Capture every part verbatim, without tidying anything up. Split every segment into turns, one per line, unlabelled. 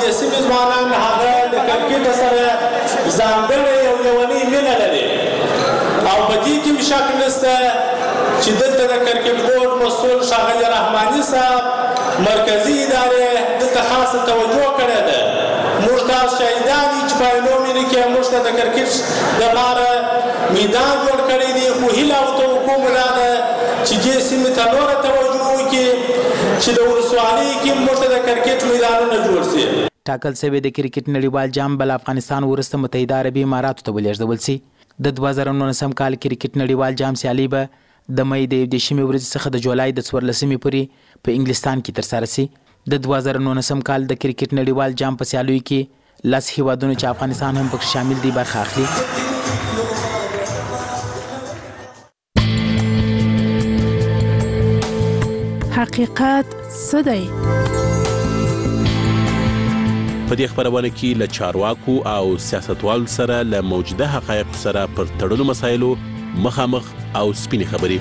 دې سیمې ځوانان هغه د کرکټ سره ځانګړې یو لیونۍ مینه لري او په دې کې شک نشته چې دلته د کرکټ بورډ مسؤل ښاغلي رحماني صاحب مرکزي ادارې دلته خاصه توجه کړې ده. موږ تاسو شهیدان یو چې په عینو مینه کې موږ ته د کرکټ دپاره میدان جوړ کړی دی، خو هیله او توقع مو دا ده چې دې سیمې ته نوره توجه وکړي چې د ولسوالۍ کې موږ ته د کرکټ میدانونه جوړ شي.
ټاکل شوی د کرکټ نړیوال جام بل افغانستان وروسته متحده عربي اماراتو ته ولېږدول شي. د دوه زره نولسم کال کرکټ نړیوال جام سیالي به د مې د یودېرشمې ورځې څخه د جولای د څوارلسمې پورې په انګلستان کې ترسره شي. د دوه زره نولسم کال د کرکټ نړیوال جام په سیالیو کې لس هیوادونو چې افغانستان هم پکې شامل دی برخه اخلي.
حقیقت څه دی؟
په دې خبرونه کې له چارواکو او سیاستوالو سره له موجوده حقایقو سره پر تړلو مسایلو مخامخ او سپینې خبرې.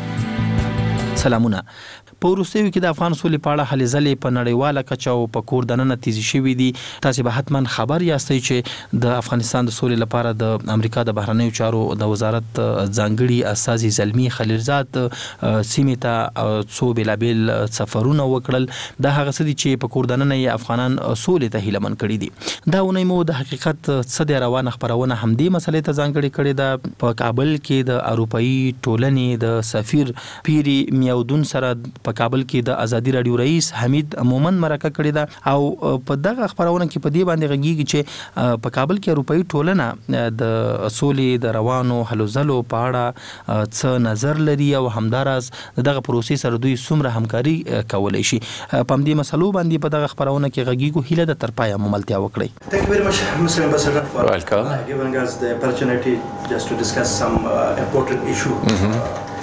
سلامونه. په وروستیو کې د افغان سولې په اړه هلې ځلې په نړیواله کچه او په کور دننه تیزی شوي دي. تاسې به حتما خبر یاستئ چې د افغانستان د سولې لپاره د امریکا د بهرنیو چارو د وزارت ځانګړي استازي زلمي خلیلزاد سیمې ته څو بېلابېل سفرونه وکړل. دا هغه څه دي چې په کور دننه یې افغانان سولې ته هیله مند کړي دي. دا اونۍ مو د حقیقت څه دی روانه خپرونه همدې مسلې ته ځانګړې کړې ده. په کابل کې د اروپایي ټولنې د سفیر پیری میاودون سره په کابل کې د ازادي رادیو رئیس حمید مومند مرکه کړې ده او په دغه خبرونه کې په دې باندې غږیږي چې په کابل کې اروپایي ټولنه د سولې د روانو هلو ځلو په اړه څه نظر لري او همداراز دغه پروسې سره دوی څومره همکاري کولی شي. په همدې مسلو باندې په دغه خبرونه کې غږیږو. هیله ده تر پایه مو ملتیا وکړئ.
Thank you very much, Mister Ambassador, for Welcome. giving us the opportunity just to discuss some uh, important issue. Mm-hmm.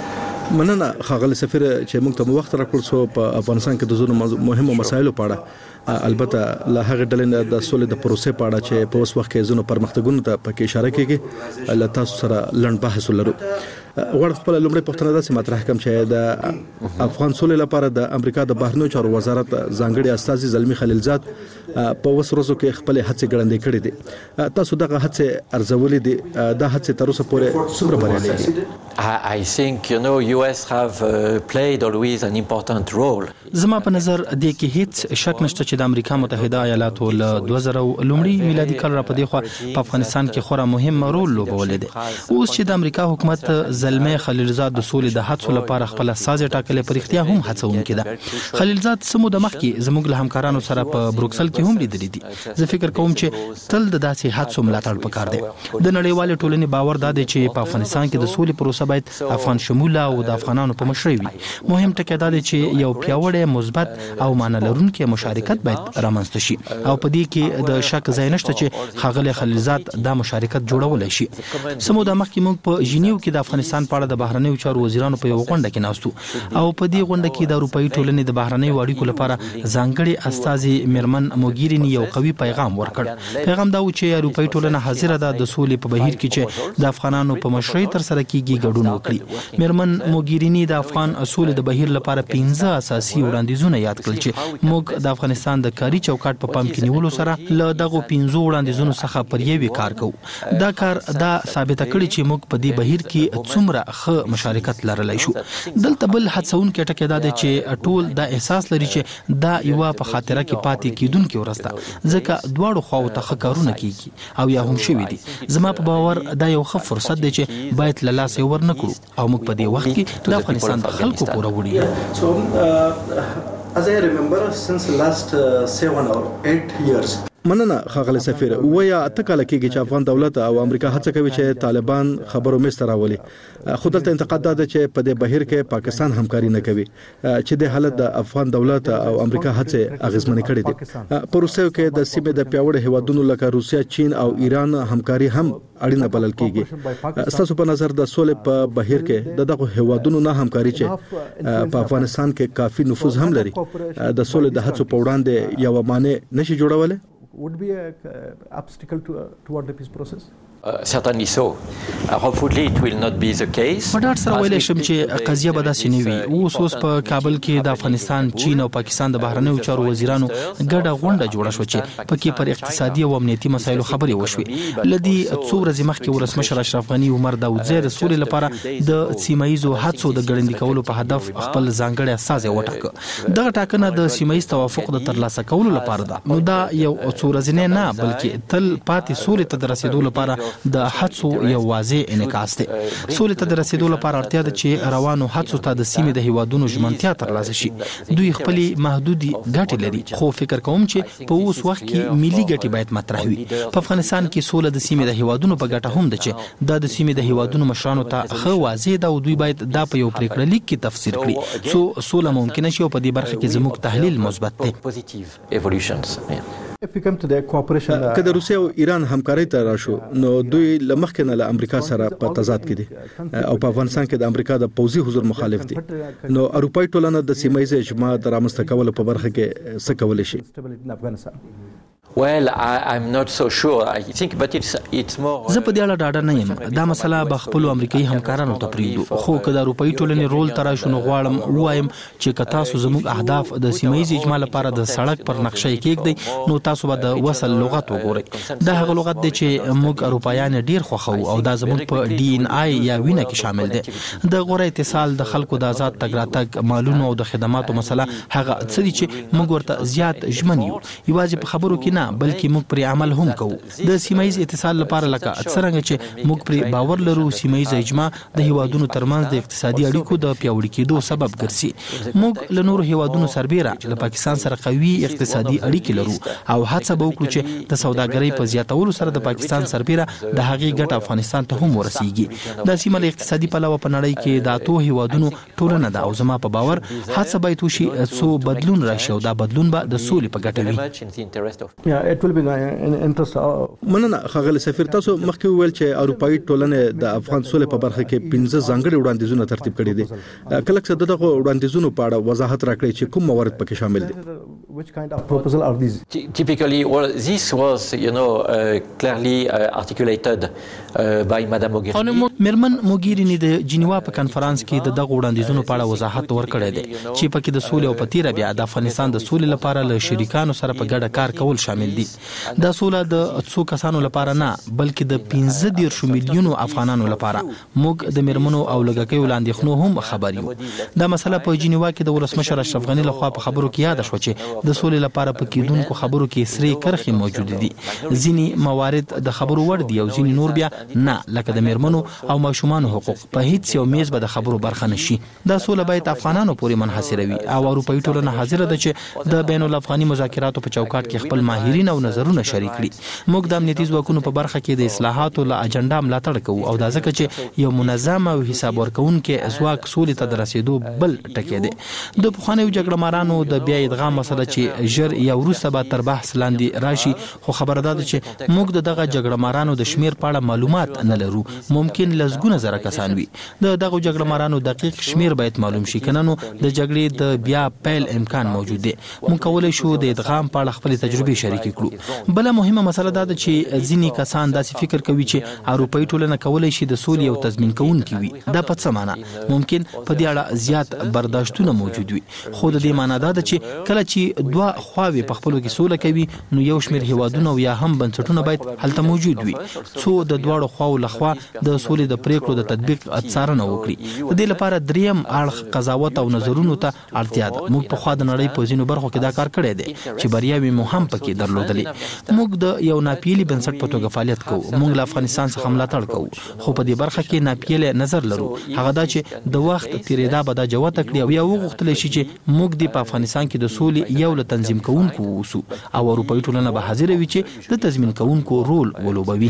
مننه ښاغلی سفیر چې موږ ته مو وخت راکړ څو په افغانستان کې د ځینو مهمو مسایلو په اړه البته له هغې ډلې نه د سولې د پروسې په اړه چې په اوس وخت کې ځینو پرمختګونو ته پکې اشاره کېږي له تاسو سره لنډ بحث ولرو. غواړم خپله لومړۍ پوښتنه داسې مطرح کړم چې د افغان سولې لپاره د امریکا د بهرنیو چارو وزارت ځانګړي استازي زلمي خلیلزاد په اوس ورځو کې خپلې هڅې ګړندۍ کړې دي. تاسو دغه هڅې ارزولې دي. دا هڅې تر اوسه پورې څومره بریالۍ دي؟
I think you know U S have uh, played always an important role.
زما په نظر دې کې هیڅ شک نشته چې د امریکا متحده ایالاتو له دوه زره لومړي میلادي کال را په دې خوا په افغانستان کې خورا مهم رول لوبولی دی. اوس چې د امریکا حکومت زلمی خلیلزاد د سولې د هڅو لپاره خپل استازی ټاکلی په رښتیا هم هڅونکی ده. خلیلزاد څه موده مخکې زموږ له همکارانو سره په بروکسل کې هم لیدلی دي. زه فکر کوم چې تل د داسې هڅو ملاتړ پکار دی. د نړیوالې ټولنې باور دا دی چې په افغانستان کې د سولې پروسه باید افغان شموله او د افغانانو په مشرۍ وي. مهم ټکی دا دی چې یو پیاوړی مثبت او معنی لرونکی مشارکت باید رامنځته شي او په دې کې د شک ځای نشته چې ښاغلی خلیلزاد دا مشارکت جوړولی شي. څه موده مخکې موږ په ژینیو کې د افغانستان په اړه د بهرنیو چارو وزیرانو په یو غونډه کې ناست وو او په دې غونډه کې د اروپایي ټولنې د بهرنیو اړیکو لپاره ځانګړي استازي میرمن موګیریني یو قوي پیغام ورکړ. پیغام دا و چې اروپایي ټولنه حاضره ده د سولې په بهیر کې چې د افغانانو په مشرۍ ترسره کیږي ګډون وکړي. میرمن موګیریني د افغان سولې د بهیر لپاره پنځه اساسي وړاندیزونه یاد کړل چې موږ د افغانستان د کاري چوکاټ په پام کې نیولو سره له دغو پنځو وړاندیزونو څخه پر یوې کار کوو. دا کار دا ثابته کړي چې موږ په دې بهیر کې څومره ښه مشارکت لرلی شو. دلته بل هڅونکی ټکی دا دی چې ټول دا احساس لري چې دا یوه په خاطره کې پاتې کیدونکې ورځ ده ځکه دواړو خواو ته ښه کارونه کیږي او یا هم شوي دي. زما په باور دا یو ښه فرصت دی چې باید له لاسه یې ورنه کړو او موږ په دې وخت کې د افغانستان د خلکو پوره وړي.
As I remember, since the last uh, seven or eight years.
مننه ښاغلی سفیر. ویا اته کاله کېږي چې افغان دولت او امریکا هڅه کوي چې طالبان خبرو میز ته راولي. خو دلته انتقاد دا ده چې په دې بهیر کې پاکستان همکاري نه کوي چې د حالت د افغان دولت او امریکا هڅې اغیزمنې کړې دي. په روسیو کې د سیمې د پیاوړو هیوادونو لکه روسیا، چین او ایران همکاري هم اړینه بلل کېږي. ستاسو په نظر د سولې په بهیر کې د دغه هیوادونو نه همکاري چې په افغانستان کې کافي نفوذ هم لري د سولې د هڅو په وړاندې یو مانع نشي جوړولی؟
would be a uh, obstacle to, uh, toward the peace process?
Certainly so. Uh, hopefully it will not be the case.
په ډاډ سره ویلی شم چې قضیه به داسې نه وي. اوس اوس په کابل کې د افغانستان، چین او پاکستان د بهرنیو چارو وزیرانو ګډه غونډه جوړه شوه چې پکې پر اقتصادي او امنیتي مسایلو خبرې وشوې. له دې څو ورځې مخکې ولسمشر اشرف غني عمر داودزی د سولې لپاره د سیمه ییزو هڅو د ګړندي کولو په هدف خپل ځانګړی استازی وټاکه. دغه ټاکنه د سیمه ییز توافق د ترلاسه کولو لپاره ده. نو دا یو څو ورځې نه بلکې تل پاتې سولې ته د رسیدو لپاره د هڅو یو واضح انعکاس دی. سولې ته د رسیدو لپاره اړتیا ده چې روانو هڅو ته د سیمې د هیوادونو ژمنتیا ترلاسه شي. دوی خپلې محدودې ګټې لري، خو فکر کوم چې په اوس وخت کې ملي ګټې باید مطرح وي. په افغانستان کې سوله د سیمې د هیوادونو په ګټه هم ده چې دا د سیمې د هیوادونو مشرانو ته ښه واضح ده او دوی باید دا په یو پریکړه لیک کې تفسیر کړي څو سوله ممکنه شي. او په دې برخه کې زموږ تحلیل مثبت دی.
که د روسیې او ایران همکارۍ ته راشو، نو دوی له مخکې نه له امریکا سره په تضاد کې دي او په افغانستان کې د امریکا د پوځي حضور مخالف دي. نو اروپایي ټولنه د سیمه ییز اجماع د رامنځته کولو په برخه کې څه کولی شي؟
Well, I, I'm not so sure. I think, but it's it's more.
زه په دې اړه ډاډه نه یم. دا مسله به خپل امریکایي همکارانو ته پریږدو. خو که د اروپایي ټولنې رول ته راشو، نو غواړم ووایم چې که تاسو زموږ اهداف د سیمه ییز اجماع لپاره د سړک پر نقشه یې کېږدئ، نو تاسو به د وصل لغت وګورئ. دا هغه لغت دی چې موږ اروپایان ډیر خوښوو او دا زموږ په ډي ان آی یا وینه کې شامل دی. د غوره اتصال، د خلکو د آزاد تګ راتګ، مالونو او د خدماتو مسله هغه څه دي چې موږ ورته زیات ژمن یو. یوازې په خبرو کې نه بلکې موږ پرې عمل هم کوو. د سیمه ییز اتصال لپاره لکه څرنګه چې موږ پرې باور لرو، سیمه ییز اجماع د هیوادونو ترمنځ د اقتصادي اړیکو د پیاوړي کېدو سبب ګرځي. موږ له نورو هیوادونو سربېره له پاکستان سره قوي اقتصادي اړیکې لرو او هڅه به وکړو چې د سوداګرۍ په زیاتولو سره د پاکستان سربېره د هغې ګټه افغانستان ته هم ورسیږي. دا سیمه له اقتصادي پلوه په نړۍ کې د اتو هیوادونو ټولنه ده او زما په باور هڅه باید وشي څو بدلون راشي او دا بدلون به د سولې په ګټه وي.
مننه ښاغلی سفیر. تاسو مخکې وویل چې اروپایي ټولنې د افغان سولې په برخه کې پنځه ځانګړي وړاندیزونه ترتیب کړي دي. کله چې دغه وړاندیزونو په اړه وضاحت راکړئ چې کوم موارد پکې شامل دي.
Typically, well, this was, you know, uh, clearly uh, articulated uh, by Madame Mogherini.
میرمن موګیرینی د جنیوا په کانفرنس کې د دغه وړاندیزونو په اړه وضاحت ورکړی دی چې پکې د سولې او په تیره بیا د افغانستان د سولې لپاره له شریکانو سره په ګډه کار کول شامل دي. دا سوله د څو کسانو لپاره نه بلکې د پنځه دېرشو میلیونو افغانانو لپاره. موږ د میرمنو او لږکیو له اندېښنو هم خبر یو. دا مسله په جنیوا کې د ولسمشر اشرف غني لخوا په خبرو کې یاد شوه چې د سولې لپاره په کېدونکو خبرو کې سرې کرښې موجودې دي. ځینې موارد د خبرو وړ دي او ځینې نور بیا نه، لکه د میرمنو او ماشومانو حقوق په هیڅ یو میز به د خبرو برخه نشي. دا سوله باید افغانانو پورې منحصره وي او اروپایي ټولنه حاضره ده چې د بین الافغاني مذاکراتو په چوکاټ کې خپل ماهرین او نظرونه شریک کړي. موږ د امنیتي ځواکونو په برخه کې د اصلاحاتو له اجنډا ملاتړ کوو او دا ځکه چې یو منظم او حساب ورکوونکی ځواک سولې ته د رسیدو بل ټکی دی. د پخوانیو جګړه مارانو د بیا ادغام مسله چې ژر یا وروسته به تر بحث لاندې راشي، خو خبره ده چې موږ د دغه جګړه مارانو د شمیر په اړه معلومات نه لرو. ممکن لسګونه زره کسان وي. د دغه جګړه مارانو دقیق شمیر باید معلوم شي، کنه نو د جګړې د بیا پیل امکان موجود دی. موږ کولی شو د ادغام په اړه خپل تجربې شریکې کړو. بل مهمه مسله دا ده چې ځینې کسان داسې فکر کوي چې اروپایي ټولنه کولی شي د سولې او تضمین کوونکي وي. دا په څه معنا؟ ممکن په دې اړه زیات برداشتونه موجود وي، خو د دې معنا دا ده چې کله چې دوه خواوې په خپلو کې سوله کوي، نو یو شمېر هیوادونه او یا هم بنسټونه باید هلته موجود وي څو د دواړو خواو لخوا د سولې د پریکړو د تطبیق څارنه وکړي. د دې لپاره دریم اړخ قضاوت او نظرونو ته اړتیا ده. موږ پخوا د نړۍ په ځینو برخو کې دا کار کړی دی چې بریاوې مو هم پکې درلودلې. موږ د یو ناپیلي بنسټ په توګه فعالیت کوو. موږ له افغانستان څخه ملاتړ کوو، خو په دې برخه کې ناپیلی نظر لرو. هغه دا چې د وخت تیریدا به دا جوته کړي او یا وغوښتلی شي چې موږ د په افغانستان کې د سولې یو له تنظیم کوونکو اوسو او اروپایي ټولنه به حاضره وي چې د تضمین کوونکو رول ولوبوي.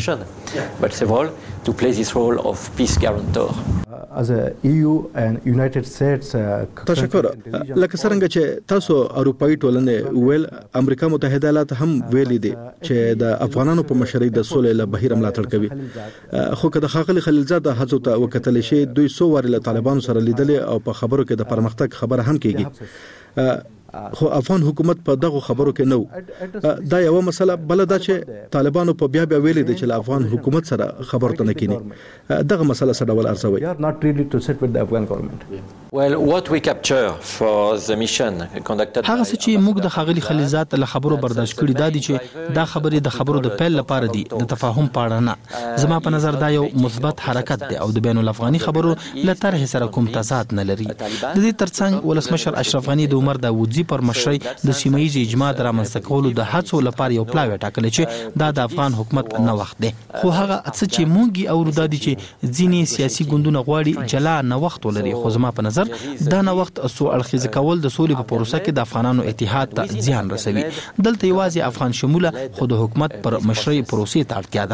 To play this role of peace guarantor.
As a E U and United States
تشکر. لکه څنګه چې تاسو اروپایي ټولنې ویل، امریکا متحده ایالات هم ویلي دي چې د افغانانو په مشرۍ د سولې له بهیر ملاتړ کوي. خو که د ښاغلي خلیلزاد هڅو ته وکتل شي، دوی څو وارې له طالبانو سره لیدلې او په خبرو کې د پرمختګ خبره هم کیږي. خو افغان حکومت په دغه خبرو کې نو دا یو مسله بل دا چې طالبانو په بیا بیا ویلي دي چې افغان حکومت سره خبرو ته نه کینی دغه مسله سره ول ارزوي
Well, what we capture for the mission conducted
هغه څه چې موږ د خاغلی خلیزات له خبرو برداشت کړي دا دي چې دا خبرې د خبرو د پیل لپاره دي د تفاهم پاړه نه زما په نظر دا یو مثبت حرکت دی او د بین الافغاني خبرو له طرح سره کوم تضاد نه لري د دې ترڅنګ ولسمشر اشرف غنی د عمر داوودزي پر مشرۍ د سیمایي اجماع رامنځته کولو د هڅو لپاره یو پلاوی ټاکل چې دا د افغان حکومت نه وخت دی خو هغه څه چې موږ او دا دي چې ځینې سیاسي ګوندونه غواړي جلا نه وخت ولري خو زما په نظر دا نه وخت سو اړخیز کول د سولې په پروسه کې د افغانانو اتحاد ته زیان رسوي دلته یوازې افغان شموله خو د حکومت پر مشرۍ پروسې ته اړتیا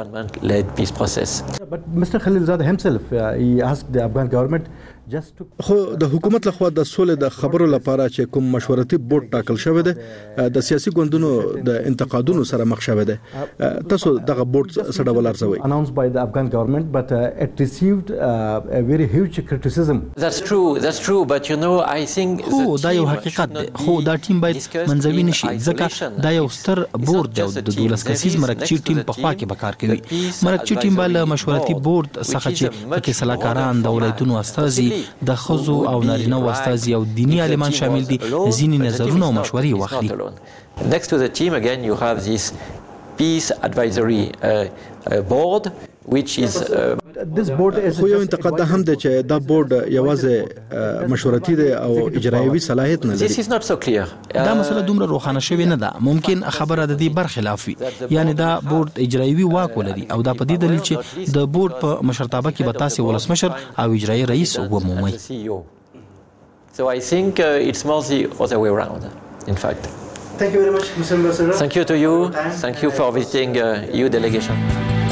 ده
But Mister Khalilzad himself uh, he asked the Afghan government just to
خو د حکومت لخوا د سولې د خبرو لپاره چې کوم مشورتي بورډ ټاکل شوی دی د سیاسي ګوندونو د انتقادونو سره مخ شوی دی تاسو دغه بورډ سره ول ارزوي
announced by the Afghan government but uh, it received uh, a very huge criticism.
That's true that's true but you know I think
خو دا یو حقیقت دی خو دا ټیم باید منځوي نشي ځکه دا یو ستر بورډ دی د دولس کسیز مرکچی ټیم په خوا کې به کار کوي مرکچی ټیم به له مشورتي بورډ څخه چې پکې سلاکاران د ولایتونو استازي د خزو او نارینه واستازي او دینی عالمان شامل دي ځینې نظرونه او مشورې واخلي
Next to the team again you have this peace advisory uh, uh, board which is uh,
this board is
خو یو انتقاد هم دی چې دا بورډ یوازې مشورتي دی او اجرایوي صلاحیت نه لري
This is not so clear
دا مسله دومره روښانه شوې نه ده ممکن خبره د دې برخلاف وي یعنی دا بورډ اجرایوي واک ولري او دا په دې دلیل چې د بورډ په مشرتابه کې به تاسو ولسمشر او اجرایي رئیس ومومئ
So I think uh, it's more the other way around in fact
Thank you very much Mister Ambassador.
Thank you to you thank you for visiting uh, your delegation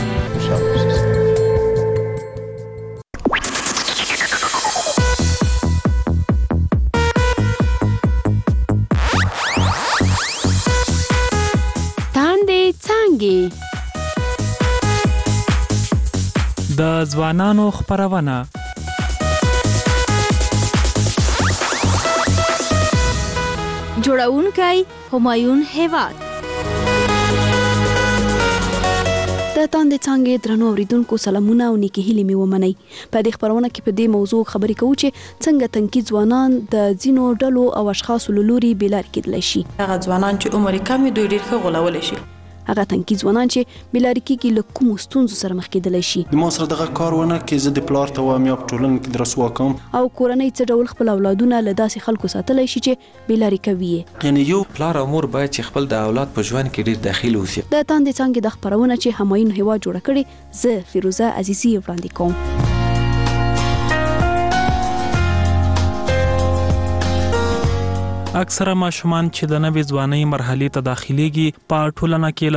د ځوانانو خپرونه
جوړونکی همایون هیواد د تاندې څنګه درنو اوریدونکو سلامونه او نیکی هیلې مې ومنئ په دې خبرونه کې په دې موضوع خبرې کوو چې څنګه تنکي ځوانان د ځینو ډلو او اشخاصو له لوري بېلارې کېدلی شي
هغه ځوانان چې عمر کم وي دوی ډېر ښه غولولی شي
هغه تنکي ځوانان چې بېلارې کېږي له کومو ستونزو سره مخ کېدلی شي
د ما سره دغه کار ونه کړي زه د پلار ته وایم یا په ټولنه کې د رسوا کوم
او کورنۍ څه ډول خپل اولادونه له داسې خلکو ساتلی شي چې بېلارې کوي یې
یعنې یو
پلار او مور باید چې خپل د اولاد په ژوند کې ډېر دخیل اوسي
د تاندې څانګې د خپرونه چې همایون هیواد جوړه کړې زه فیروزه عزیزي وړاندې کوم
اکثره ماشومان چې د نوې ځوانۍ مرحلې ته داخليږي په ټولنه کې